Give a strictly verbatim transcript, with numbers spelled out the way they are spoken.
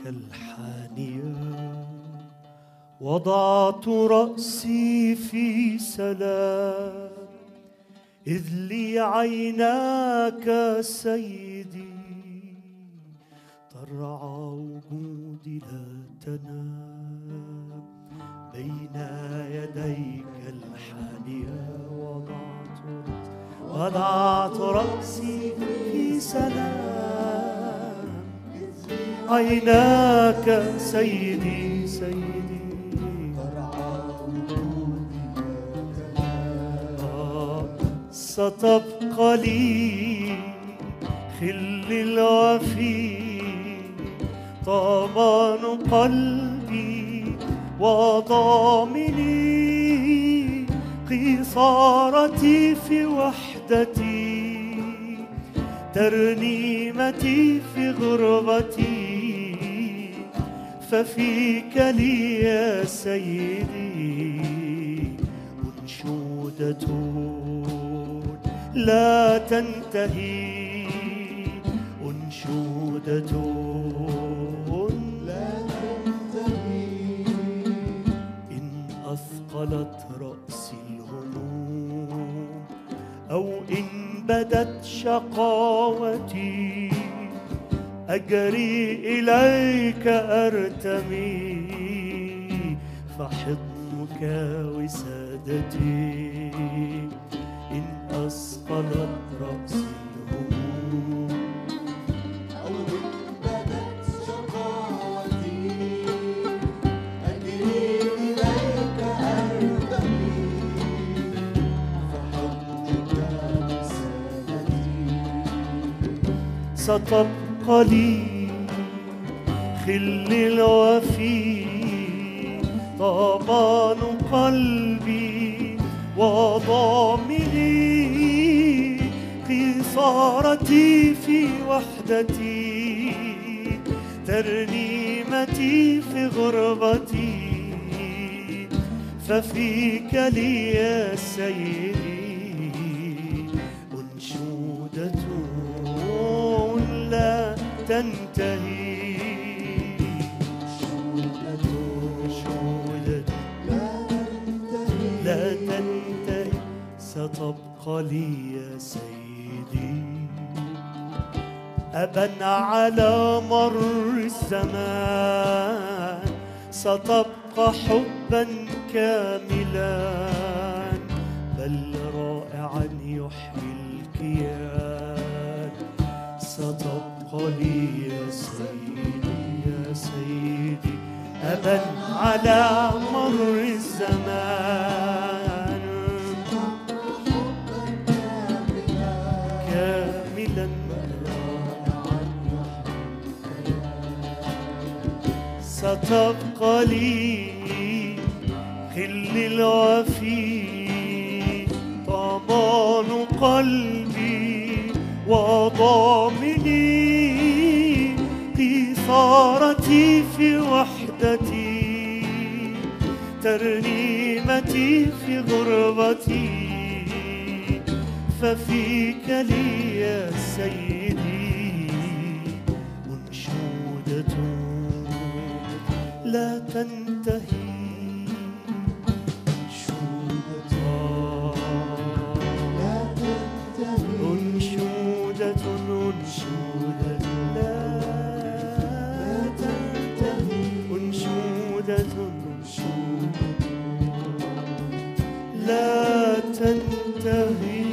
الحانية وضعت رأسي في سلام، إذ لي عيناك سيدي ترعى وجودي لا تنام. بين يديك الحانية وضعت وضعت رأسي في سلام، عيناك سيدي سيدي ترعى وجودي لا تنام. ستبقى لي خل الوفي طمان قلبي وضامني، قيصارتي في وحدتي، ترنيمتي في غربتي، ففيك لي يا سيدي أنشودة لا تنتهي، أنشودة لا تنتهي. إن أثقلت رأسي الهموم أو إن بدت شقاوتي، أجري إليك أرتمي، فحضنك وسادتي. إن أثقلت رأسي الهموم أو إن بدت شقاوتي، أجري إليك أرتمي، فحضنك وسادتي. ستبقى لي خل الوفي طمان قلبي وضامني، قيصارتي في وحدتي، ترنيمتي في غربتي، ففيك لي يا سيدي أنشودة لا تنتهي، أنشودة لا تنتهي. ستبقى لي يا سيدي أبا على مر الزمان، ستبقى حبا كاملا بل رائعا يحيي الكيان. ستبقى لي يا سيدي يا سيدي أبا على مر الزمان، كاملا ستبقى لي خل الوفي طمان قلبي وضامني، قيصارتي في وحدتي، ترنيمتي في غربتي، ففيك لي يا سيدي أنشودة لا تنتهي، أنشودة لا تنتهي، أنشودة أنشودة لا تنتهي، أنشودة أنشودة لا تنتهي.